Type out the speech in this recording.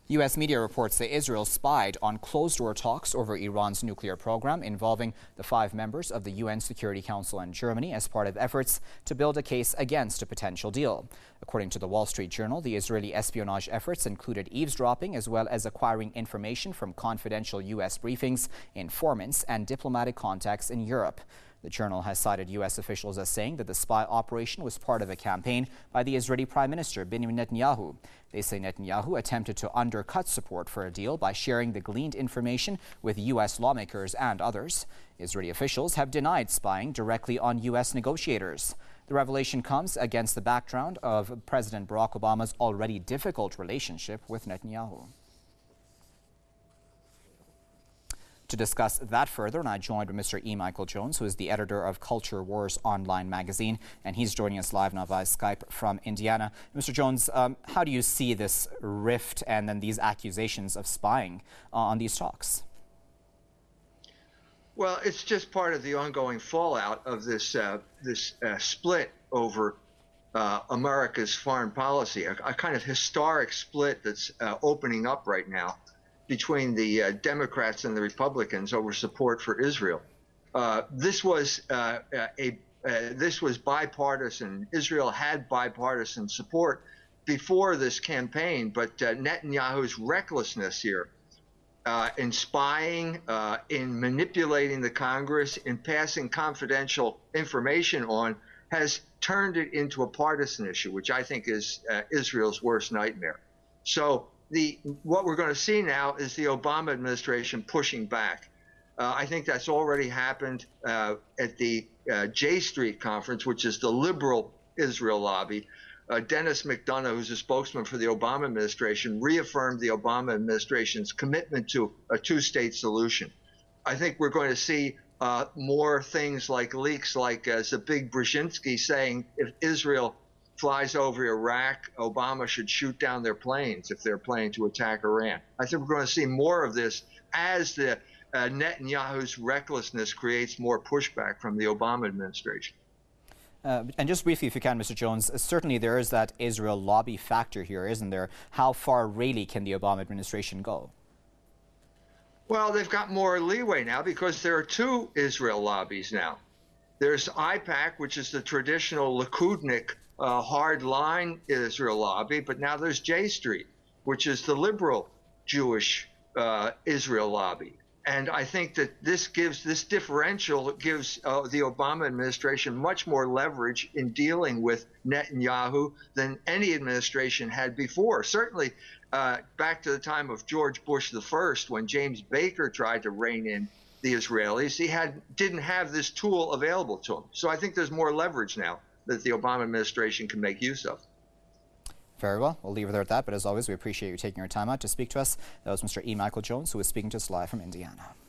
U.S. media reports that Israel spied on closed-door talks over Iran's nuclear program involving the 5 members of the UN Security Council and Germany as part of efforts to build a case against a potential deal. According to the Wall Street Journal, the Israeli espionage efforts included eavesdropping as well as acquiring information from confidential U.S. briefings, informants, and diplomatic contacts in Europe. The journal has cited U.S. officials as saying that the spy operation was part of a campaign by the Israeli Prime Minister Benjamin Netanyahu. They say Netanyahu attempted to undercut support for a deal by sharing the gleaned information with U.S. lawmakers and others. Israeli officials have denied spying directly on U.S. negotiators. The revelation comes against the background of President Barack Obama's already difficult relationship with Netanyahu. To discuss that further, and I joined with Mr. E. Michael Jones, who is the editor of Culture Wars online magazine, and he's joining us live now via Skype from Indiana. Mr. Jones, how do you see this rift and then these accusations of spying on these talks? Well, it's just part of the ongoing fallout of this split over America's foreign policy, a kind of historic split that's opening up right now between the Democrats and the Republicans over support for Israel. This was bipartisan. Israel had bipartisan support before this campaign, but Netanyahu's recklessness here in spying, in manipulating the Congress, in passing confidential information on, has turned it into a partisan issue, which I think is Israel's worst nightmare. So what we're going to see now is the Obama administration pushing back. I think that's already happened at the J Street conference, which is the liberal Israel lobby. Dennis McDonough, who's a spokesman for the Obama administration, reaffirmed the Obama administration's commitment to a 2-state solution. I think we're going to see more things like leaks like Zabig Brzezinski saying if Israel flies over Iraq, Obama should shoot down their planes if they're planning to attack Iran. I think we're going to see more of this as the Netanyahu's recklessness creates more pushback from the Obama administration. And just briefly, if you can, Mr. Jones, certainly there is that Israel lobby factor here, isn't there? How far really can the Obama administration go? Well, they've got more leeway now because there are 2 Israel lobbies now. There's AIPAC, which is the traditional Likudnik hard-line Israel lobby, but now there's J Street, which is the liberal Jewish Israel lobby. And I think that this differential gives the Obama administration much more leverage in dealing with Netanyahu than any administration had before. Certainly back to the time of George Bush I, when James Baker tried to rein in the Israelis, he didn't have this tool available to him. So I think there's more leverage now that the Obama administration can make use of. Very well. We'll leave it there at that. But as always, we appreciate you taking your time out to speak to us. That was Mr. E. Michael Jones, who was speaking to us live from Indiana.